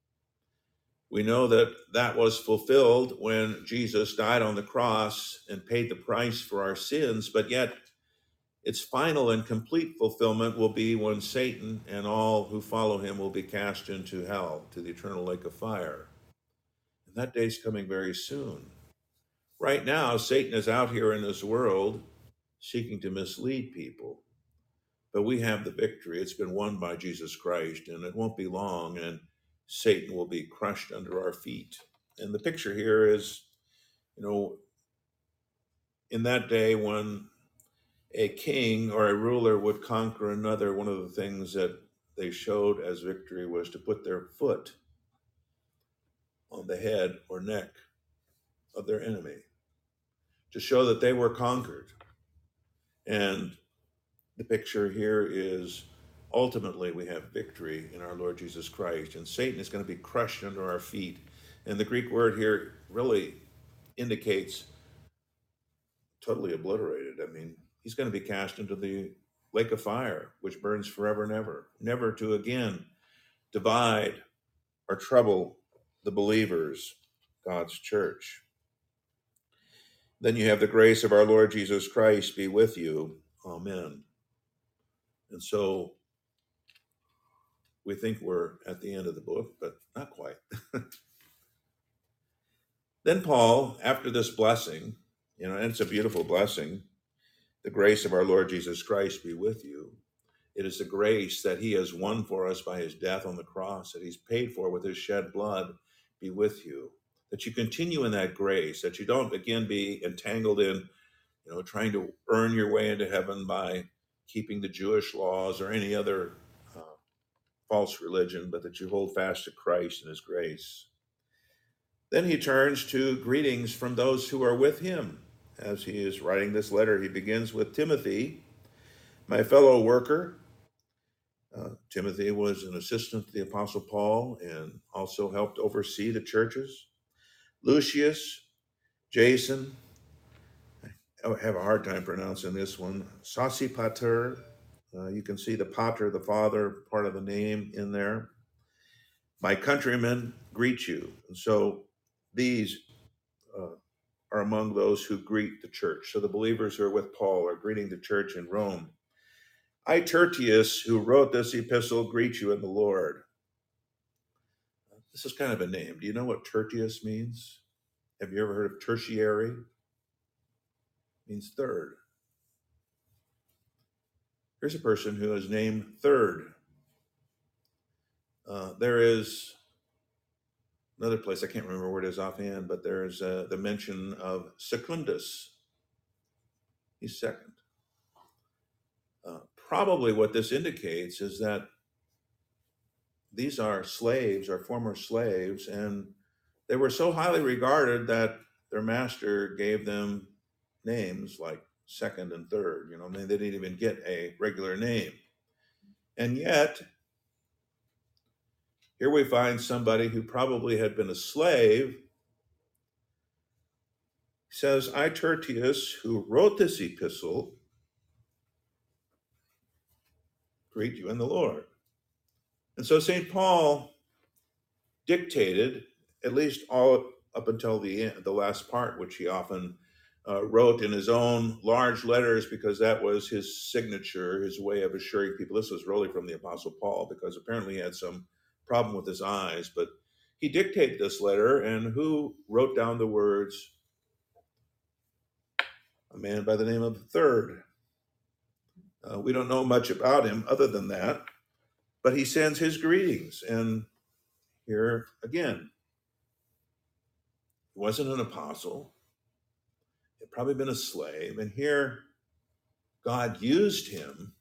We know that that was fulfilled when Jesus died on the cross and paid the price for our sins, but yet its final and complete fulfillment will be when Satan and all who follow him will be cast into hell, to the eternal lake of fire. And that day's coming very soon. Right now, Satan is out here in this world seeking to mislead people. But we have the victory. It's been won by Jesus Christ, and it won't be long, and Satan will be crushed under our feet. And the picture here is, you know, in that day when a king or a ruler would conquer another, one of the things that they showed as victory was to put their foot on the head or neck of their enemy, to show that they were conquered. And the picture here is ultimately we have victory in our Lord Jesus Christ, and Satan is going to be crushed under our feet. And the Greek word here really indicates totally obliterated. I mean, he's going to be cast into the lake of fire, which burns forever and ever, never to again divide or trouble the believers, God's church. Then you have the grace of our Lord Jesus Christ be with you. Amen. And so we think we're at the end of the book, but not quite. Then Paul, after this blessing, you know, and it's a beautiful blessing, the grace of our Lord Jesus Christ be with you. It is the grace that he has won for us by his death on the cross, that he's paid for with his shed blood, be with you. That you continue in that grace, that you don't again be entangled in, you know, trying to earn your way into heaven by keeping the Jewish laws or any other uh, false religion, but that you hold fast to Christ and his grace. Then he turns to greetings from those who are with him. As he is writing this letter, he begins with Timothy, my fellow worker. Uh, Timothy was an assistant to the Apostle Paul and also helped oversee the churches. Lucius, Jason, I have a hard time pronouncing this one, Sosipater. Uh, you can see the pater, the father, part of the name in there. My countrymen greet you. And so these uh, are among those who greet the church. So the believers who are with Paul are greeting the church in Rome. I, Tertius, who wrote this epistle, greet you in the Lord. This is kind of a name. Do you know what Tertius means? Have you ever heard of tertiary? It means third. Here's a person who is named third. Uh, there is another place, I can't remember where it is offhand, but there's uh, the mention of Secundus. He's second. Uh, probably what this indicates is that these are slaves or former slaves, and they were so highly regarded that their master gave them names like second and third. You know, I mean, they didn't even get a regular name. And yet, here we find somebody who probably had been a slave. He says, I, Tertius, who wrote this epistle, greet you in the Lord. And so Saint Paul dictated, at least all up until the end, the last part, which he often uh, wrote in his own large letters, because that was his signature, his way of assuring people. This was really from the Apostle Paul, because apparently he had some problem with his eyes, but he dictated this letter, and who wrote down the words? A man by the name of Third. Uh, we don't know much about him other than that, but he sends his greetings. And here again, he wasn't an apostle. He had probably been a slave. And here, God used him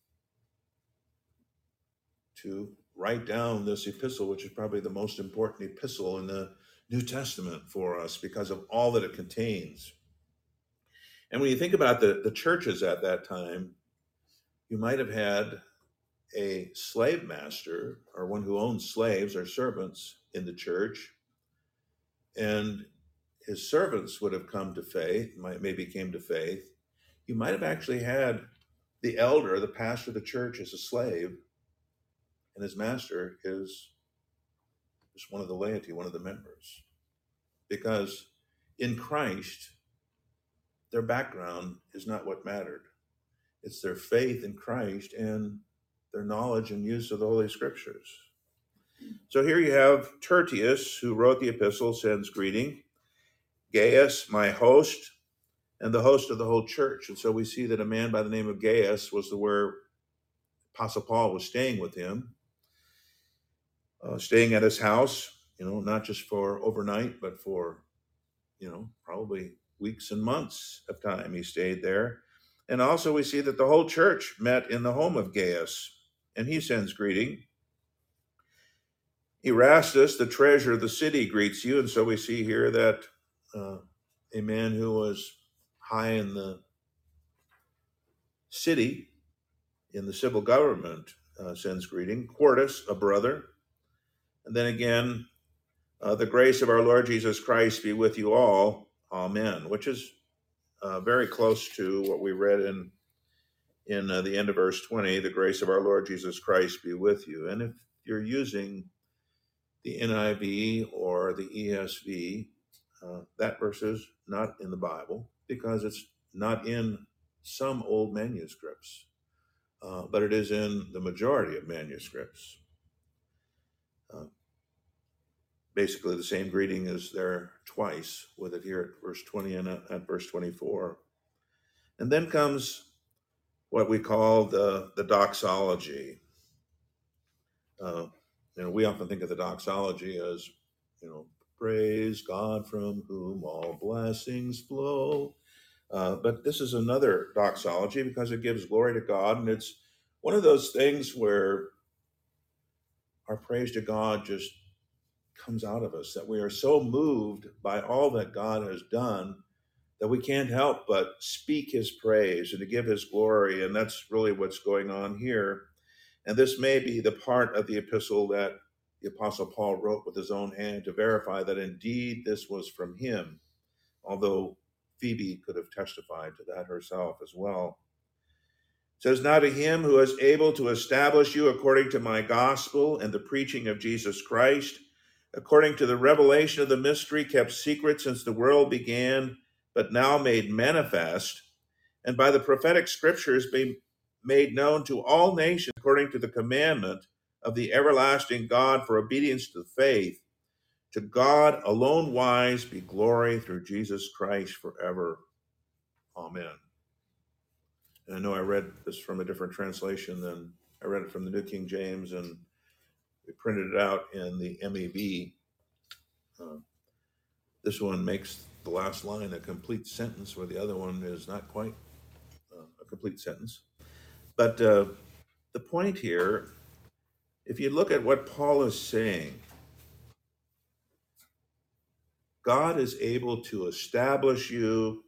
to write down this epistle, which is probably the most important epistle in the New Testament for us because of all that it contains. And when you think about the, the churches at that time, you might have had a slave master or one who owned slaves or servants in the church, and his servants would have come to faith, might maybe came to faith. You might have actually had the elder, the pastor of the church, as a slave, and his master is just one of the laity, one of the members. Because in Christ, their background is not what mattered. It's their faith in Christ and their knowledge and use of the Holy Scriptures. So here you have Tertius, who wrote the epistle, sends greeting. Gaius, my host, and the host of the whole church. And so we see that a man by the name of Gaius was the where Apostle Paul was staying with him, uh, staying at his house, you know, not just for overnight, but for, you know, probably weeks and months of time he stayed there. And also we see that the whole church met in the home of Gaius, and he sends greeting. Erastus, the treasurer of the city, greets you. And so we see here that uh, a man who was high in the city, in the civil government, uh, sends greeting. Quartus, a brother. And then again, uh, the grace of our Lord Jesus Christ be with you all. Amen. Which is uh, very close to what we read in, in uh, the end of verse twenty. The grace of our Lord Jesus Christ be with you. And if you're using the N I V or the E S V, uh, that verse is not in the Bible because it's not in some old manuscripts, uh, but it is in the majority of manuscripts. Uh, basically, the same greeting is there twice, with it here at verse twenty and at, at verse twenty-four. And then comes what we call the, the doxology. Uh, you know, we often think of the doxology as, you know, praise God from whom all blessings flow. Uh, but this is another doxology because it gives glory to God. And it's one of those things where our praise to God just comes out of us, that we are so moved by all that God has done that we can't help but speak his praise and to give his glory. And that's really what's going on here. And this may be the part of the epistle that the Apostle Paul wrote with his own hand to verify that indeed this was from him, although Phoebe could have testified to that herself as well. It says, now to him who is able to establish you according to my gospel and the preaching of Jesus Christ, according to the revelation of the mystery kept secret since the world began, but now made manifest, and by the prophetic scriptures being made known to all nations according to the commandment of the everlasting God for obedience to the faith. To God alone wise be glory through Jesus Christ forever. Amen. And I know I read this from a different translation than I read it from the New King James, and we printed it out in the M E V. Uh, this one makes the last line a complete sentence, where the other one is not quite uh, a complete sentence. But uh, the point here, if you look at what Paul is saying, God is able to establish you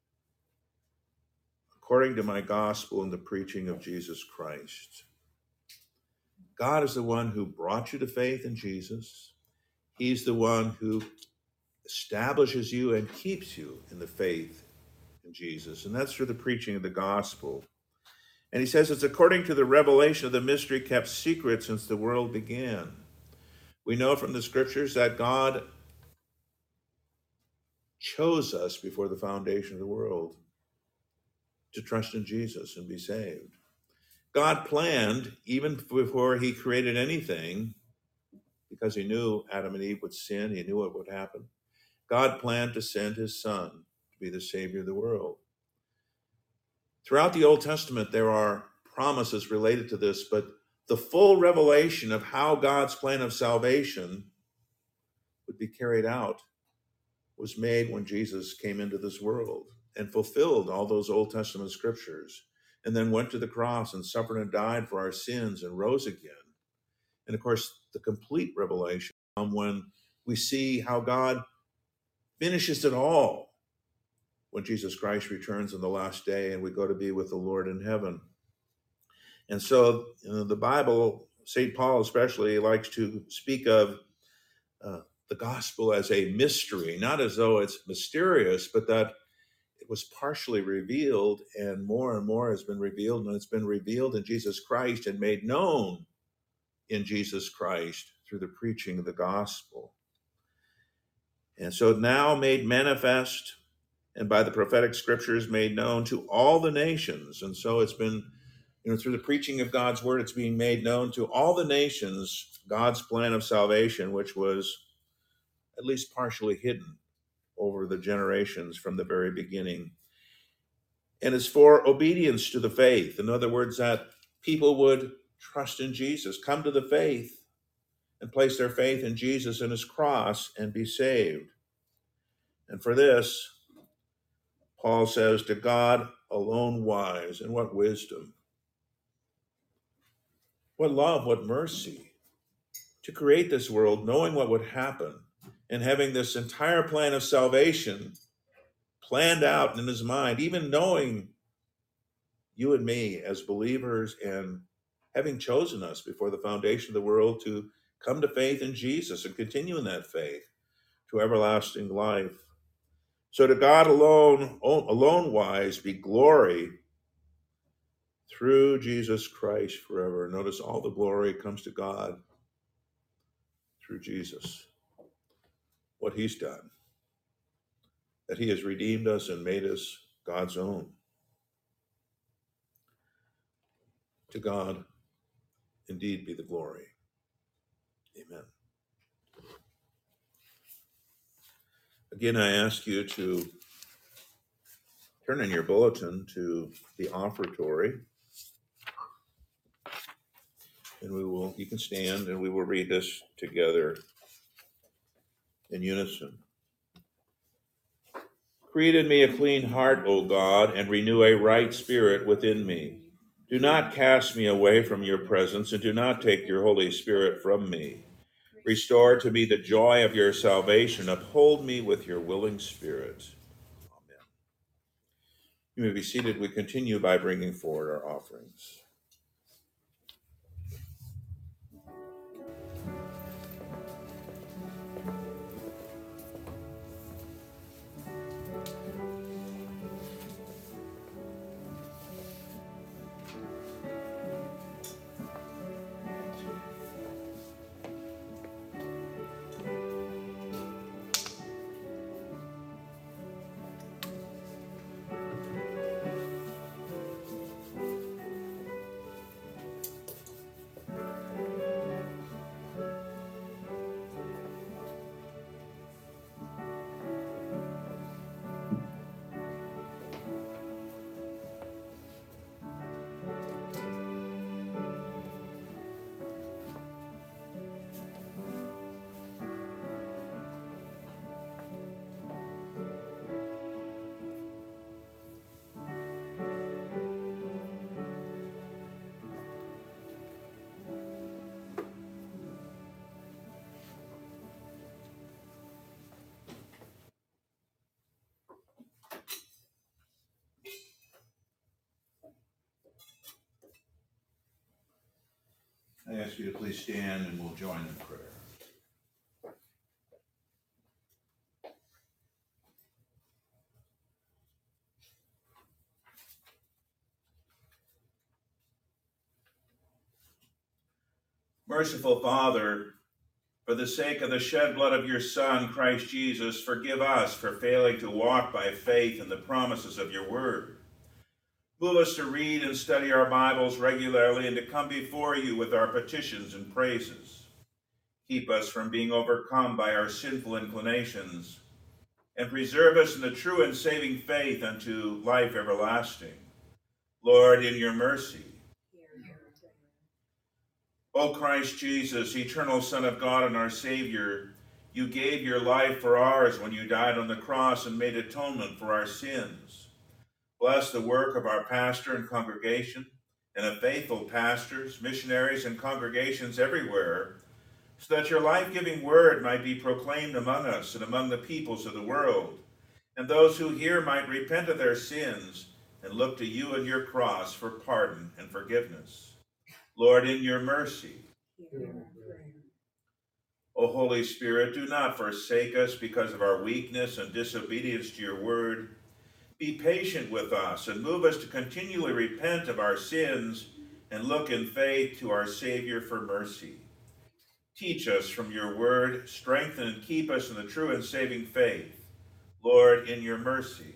according to my gospel and the preaching of Jesus Christ. God is the one who brought you to faith in Jesus. He's the one who establishes you and keeps you in the faith in Jesus. And that's through the preaching of the gospel. And he says it's according to the revelation of the mystery kept secret since the world began. We know from the scriptures that God chose us before the foundation of the world to trust in Jesus and be saved. God planned, even before he created anything, because he knew Adam and Eve would sin, he knew what would happen. God planned to send his son to be the Savior of the world. Throughout the Old Testament, there are promises related to this, but the full revelation of how God's plan of salvation would be carried out was made when Jesus came into this world and fulfilled all those Old Testament scriptures, and then went to the cross and suffered and died for our sins and rose again. And of course, the complete revelation comes when we see how God finishes it all when Jesus Christ returns on the last day and we go to be with the Lord in heaven. And so, you know, the Bible, Saint Paul especially, likes to speak of uh, the gospel as a mystery, not as though it's mysterious, but that it was partially revealed, and more and more has been revealed, and it's been revealed in Jesus Christ and made known in Jesus Christ through the preaching of the gospel. And so now made manifest, and by the prophetic scriptures made known to all the nations. And so it's been, you know, through the preaching of God's word, it's being made known to all the nations, God's plan of salvation, which was at least partially hidden over the generations from the very beginning. And it's for obedience to the faith. In other words, that people would trust in Jesus, come to the faith, and place their faith in Jesus and his cross and be saved. And for this, Paul says, to God alone wise. And what wisdom, what love, what mercy, to create this world knowing what would happen and having this entire plan of salvation planned out in his mind, even knowing you and me as believers and having chosen us before the foundation of the world to come to faith in Jesus and continue in that faith to everlasting life. So to God alone, alone wise, be glory through Jesus Christ forever. Notice all the glory comes to God through Jesus. What he's done, that he has redeemed us and made us God's own. To God indeed be the glory. Amen. Again, I ask you to turn in your bulletin to the offertory, and we will, you can stand and we will read this together in unison. Create in me a clean heart, O God, and renew a right spirit within me. Do not cast me away from your presence, and do not take your Holy Spirit from me. Restore to me the joy of your salvation. Uphold me with your willing spirit. Amen. You may be seated. We continue by bringing forward our offerings. I ask you to please stand and we'll join in prayer. Merciful Father, for the sake of the shed blood of your Son, Christ Jesus, forgive us for failing to walk by faith in the promises of your word. Move us to read and study our Bibles regularly and to come before you with our petitions and praises. Keep us from being overcome by our sinful inclinations, and preserve us in the true and saving faith unto life everlasting. Lord, in your mercy. O Christ Jesus, eternal Son of God and our Savior, you gave your life for ours when you died on the cross and made atonement for our sins. Bless the work of our pastor and congregation, and of faithful pastors, missionaries, and congregations everywhere, so that your life-giving word might be proclaimed among us and among the peoples of the world, and those who hear might repent of their sins and look to you and your cross for pardon and forgiveness. Lord, in your mercy. O Holy Spirit, do not forsake us because of our weakness and disobedience to your word. Be patient with us and move us to continually repent of our sins and look in faith to our Savior for mercy. Teach us from your word, strengthen and keep us in the true and saving faith. Lord, in your mercy.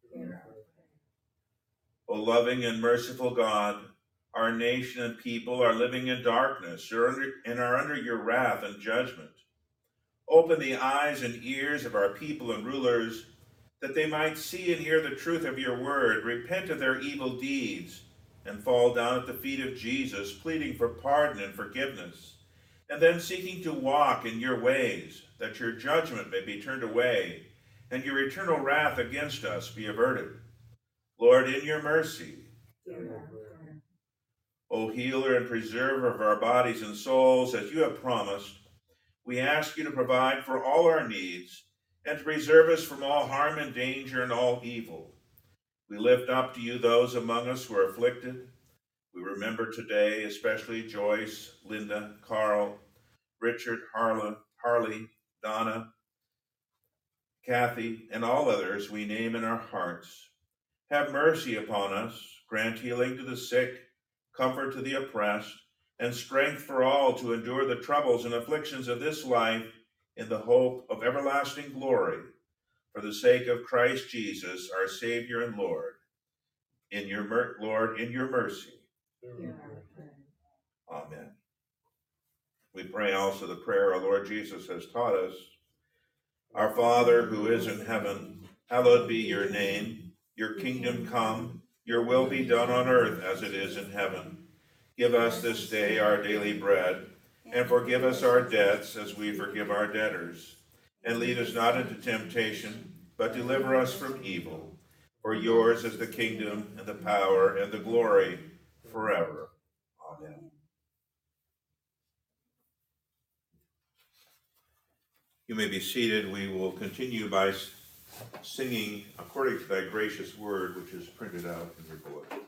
O loving and merciful God, our nation and people are living in darkness and are under your wrath and judgment. Open the eyes and ears of our people and rulers, that they might see and hear the truth of your word, repent of their evil deeds, and fall down at the feet of Jesus, pleading for pardon and forgiveness, and then seeking to walk in your ways, that your judgment may be turned away, and your eternal wrath against us be averted. Lord, in your mercy. O healer and preserver of our bodies and souls, as you have promised, we ask you to provide for all our needs and to preserve us from all harm and danger and all evil. We lift up to you those among us who are afflicted. We remember today especially Joyce, Linda, Carl, Richard, Harla, Harley, Donna, Kathy, and all others we name in our hearts. Have mercy upon us, grant healing to the sick, comfort to the oppressed, and strength for all to endure the troubles and afflictions of this life in the hope of everlasting glory, for the sake of Christ Jesus, our Savior and Lord. In your mer- Lord, in your mercy. Amen. We pray also the prayer our Lord Jesus has taught us. Our Father, who is in heaven, hallowed be your name. Your kingdom come, your will be done on earth as it is in heaven. Give us this day our daily bread, and forgive us our debts as we forgive our debtors. And lead us not into temptation, but deliver us from evil. For yours is the kingdom, and the power, and the glory, forever. Amen. You may be seated. We will continue by singing According to Thy Gracious Word, which is printed out in your bulletin.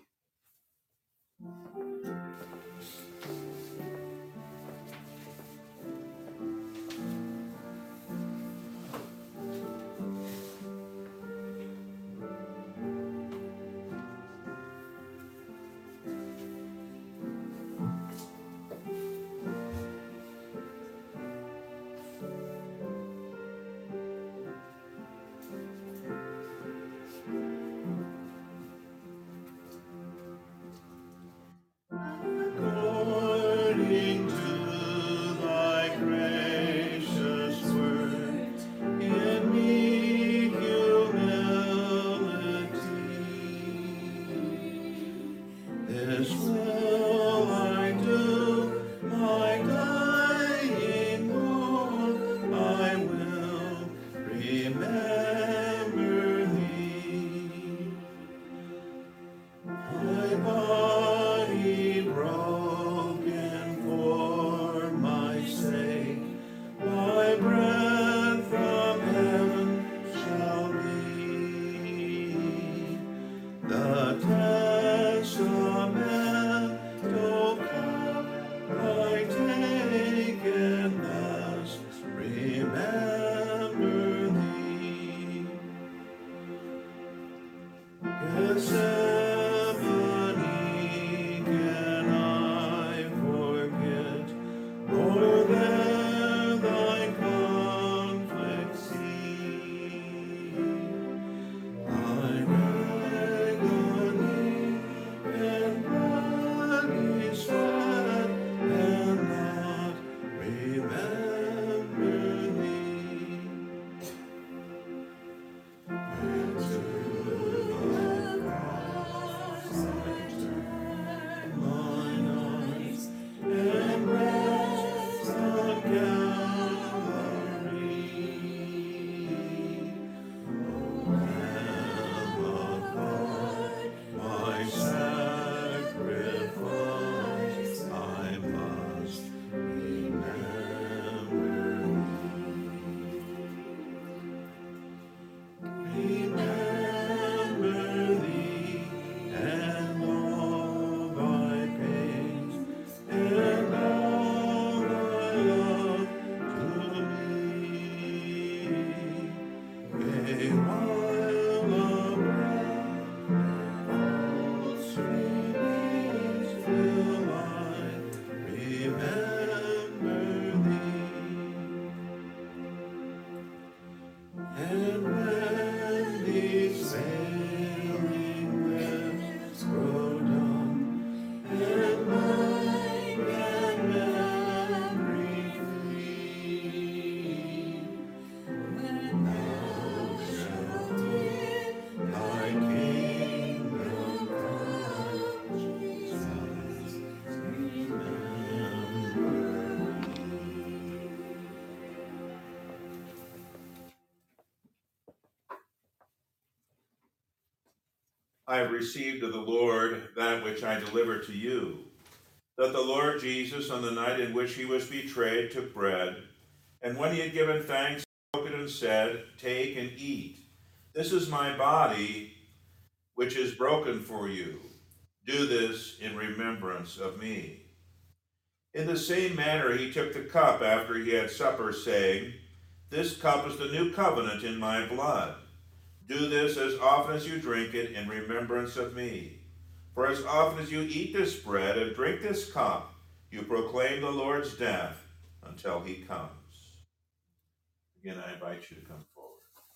I have received of the Lord that which I delivered to you, that the Lord Jesus, on the night in which he was betrayed, took bread, and when he had given thanks, he broke it and said, "Take and eat. This is my body, which is broken for you. Do this in remembrance of me." In the same manner he took the cup after he had supper, saying, "This cup is the new covenant in my blood. Do this as often as you drink it in remembrance of me. For as often as you eat this bread and drink this cup, you proclaim the Lord's death until he comes." Again, I invite you to come forward.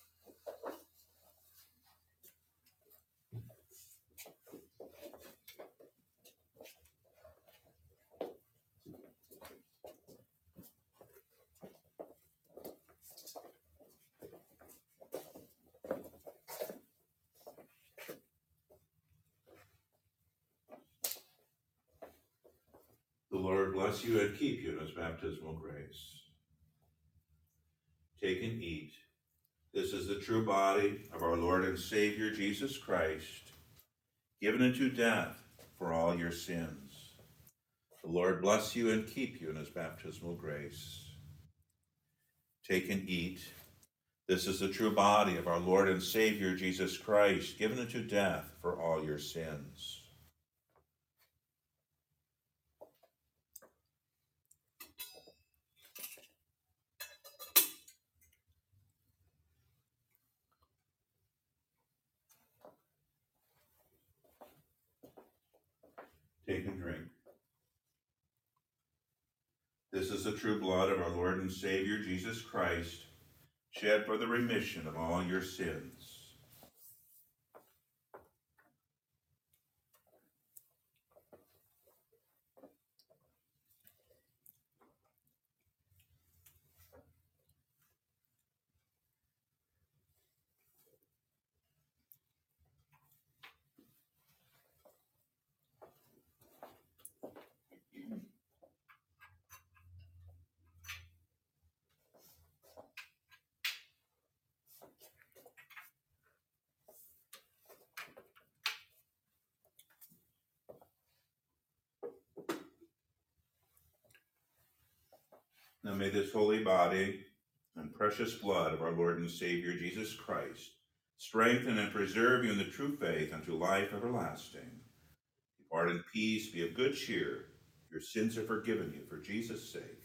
The Lord bless you and keep you in his baptismal grace. Take and eat. This is the true body of our Lord and Savior Jesus Christ, given into death for all your sins. The Lord bless you and keep you in his baptismal grace. Take and eat. This is the true body of our Lord and Savior Jesus Christ, given into death for all your sins. Take and drink. This is the true blood of our Lord and Savior Jesus Christ, shed for the remission of all your sins. Now may this holy body and precious blood of our Lord and Savior Jesus Christ strengthen and preserve you in the true faith unto life everlasting. Depart in peace, be of good cheer. Your sins are forgiven you for Jesus' sake.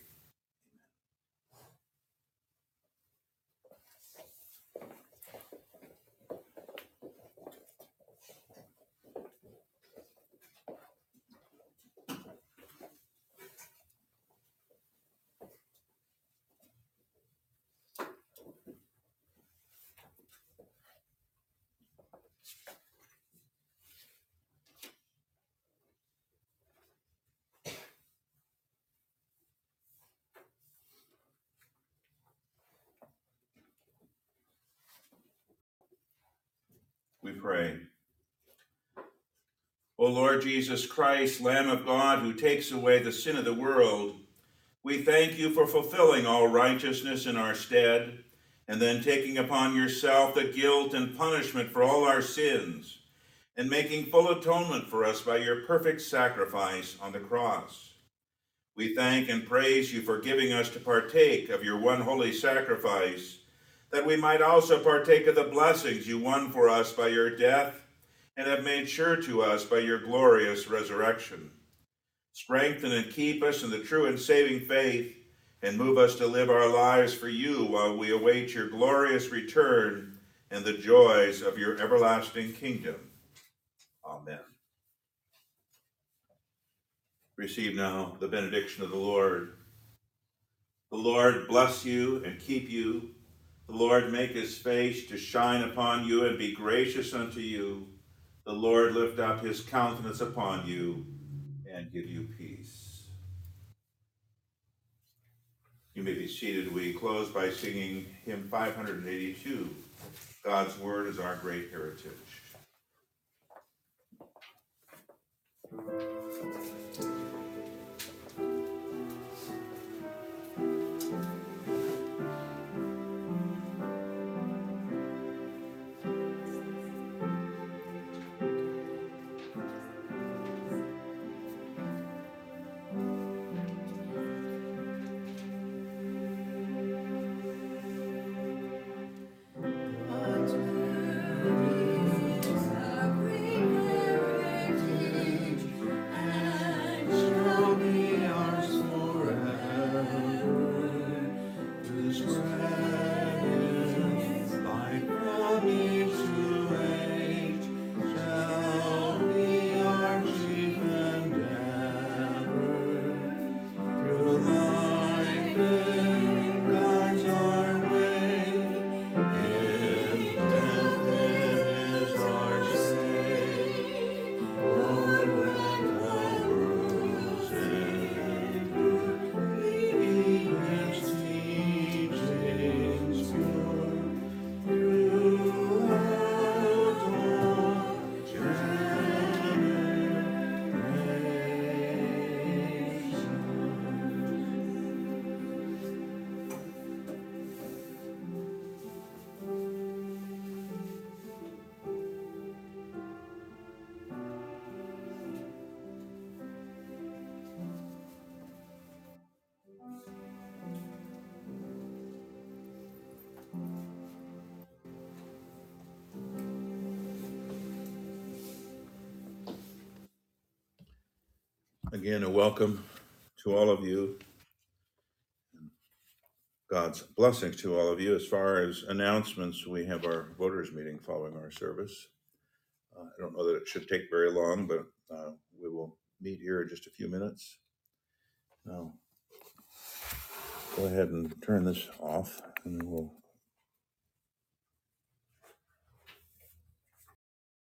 We pray. O Lord Jesus Christ, Lamb of God, who takes away the sin of the world, we thank you for fulfilling all righteousness in our stead, and then taking upon yourself the guilt and punishment for all our sins, and making full atonement for us by your perfect sacrifice on the cross. We thank and praise you for giving us to partake of your one holy sacrifice, that we might also partake of the blessings you won for us by your death and have made sure to us by your glorious resurrection. Strengthen and keep us in the true and saving faith, and move us to live our lives for you while we await your glorious return and the joys of your everlasting kingdom. Amen. Receive now the benediction of the Lord. The Lord bless you and keep you. The Lord make his face to shine upon you and be gracious unto you. The Lord lift up his countenance upon you and give you peace. You may be seated. We close by singing hymn five hundred eighty-two, God's Word is our great heritage. Again, a welcome to all of you. God's blessings to all of you. As far as announcements, we have our voters meeting following our service. Uh, I don't know that it should take very long, but uh, we will meet here in just a few minutes. Now, go ahead and turn this off, and then we'll